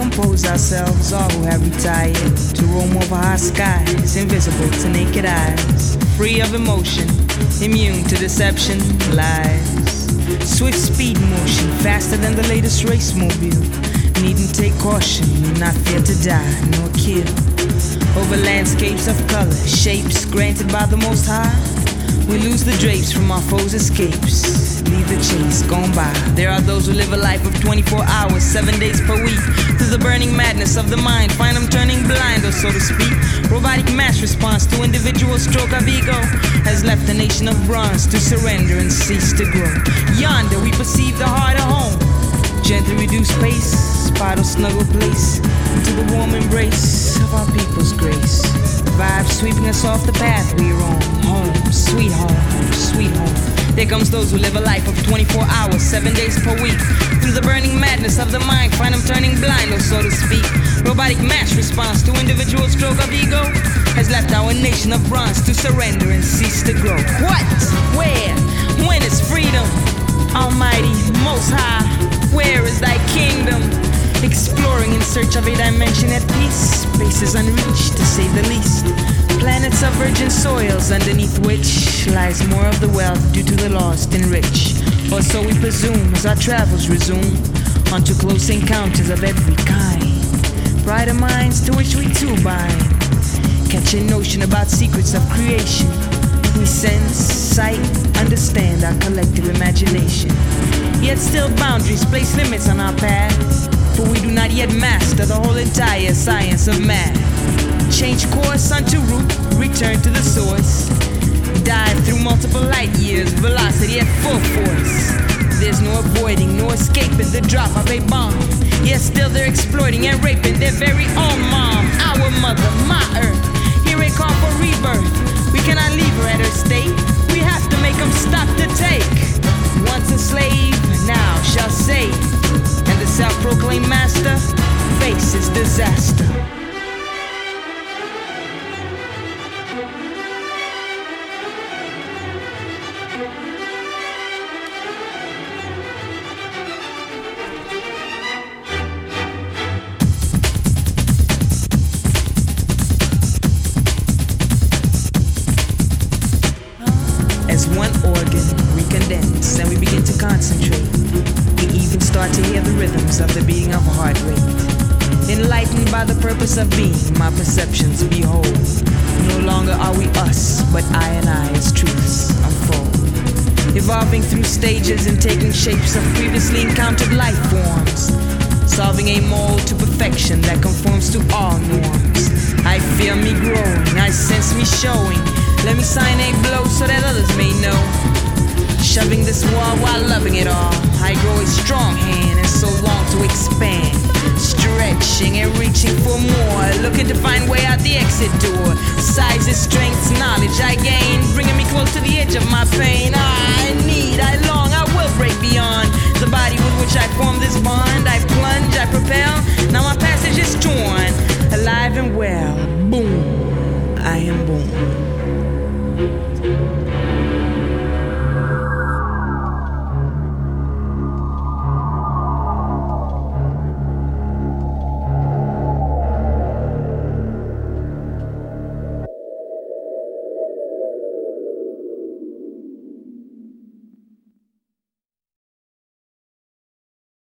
compose ourselves, all who have retired to roam over our skies, invisible to naked eyes, free of emotion, immune to deception, lies. Swift speed motion, faster than the latest race mobile. Needn't take caution, need not fear to die nor kill. Over landscapes of color, shapes granted by the Most High. We lose the drapes from our foes' escapes. Leave the chase gone by. There are those who live a life of 24 hours, 7 days per week. Through the burning madness of the mind, find them turning blind, or so to speak. Robotic mass response to individual stroke of ego has left the nation of bronze to surrender and cease to grow. Yonder we perceive the heart of home. Gently reduce pace, spot a snuggle place into the warm embrace of our people's grace. Vibes sweeping us off the path we're on. Home, sweet home, sweet home. There comes those who live a life of 24 hours, 7 days per week. Through the burning madness of the mind, find them turning blind, or so to speak. Robotic mass response to individual stroke of ego has left our nation of bronze to surrender and cease to grow. What? Where? When is freedom? Almighty, Most High, where is thy kingdom? Exploring in search of a dimension at peace. Spaces unreached, to say the least. Planets of virgin soils, underneath which lies more of the wealth due to the lost and rich. Or so we presume as our travels resume onto close encounters of every kind. Brighter minds to which we too bind. Catch a notion about secrets of creation. We sense, sight, understand our collective imagination. Yet still boundaries place limits on our path. For we do not yet master the whole entire science of math. Change course unto root, return to the source. Dive through multiple light years, velocity at full force. There's no avoiding, no escaping the drop of a bomb. Yet still they're exploiting and raping their very own mom. Our mother, my earth, hear a call for rebirth. We cannot leave her at her state. We have to make them stop to take. Once a slave, now shall save. And the self-proclaimed master faces disaster. As one organ, we condense and we begin to concentrate. We even start to hear the rhythms of the beating of a heart rate. Enlightened by the purpose of being, my perceptions behold. No longer are we us, but I and I as truths unfold. Evolving through stages and taking shapes of previously encountered life forms. Solving a mold to perfection that conforms to all norms. I feel me growing, I sense me showing. Let me sign a blow so that others may know. Shoving this wall while loving it all. I grow a strong hand and so long to expand. Stretching and reaching for more. Looking to find way out the exit door. Sizes, strengths, knowledge I gain. Bringing me close to the edge of my pain. I need, I long, I will break beyond the body with which I form this bond. I plunge, I propel. Now my path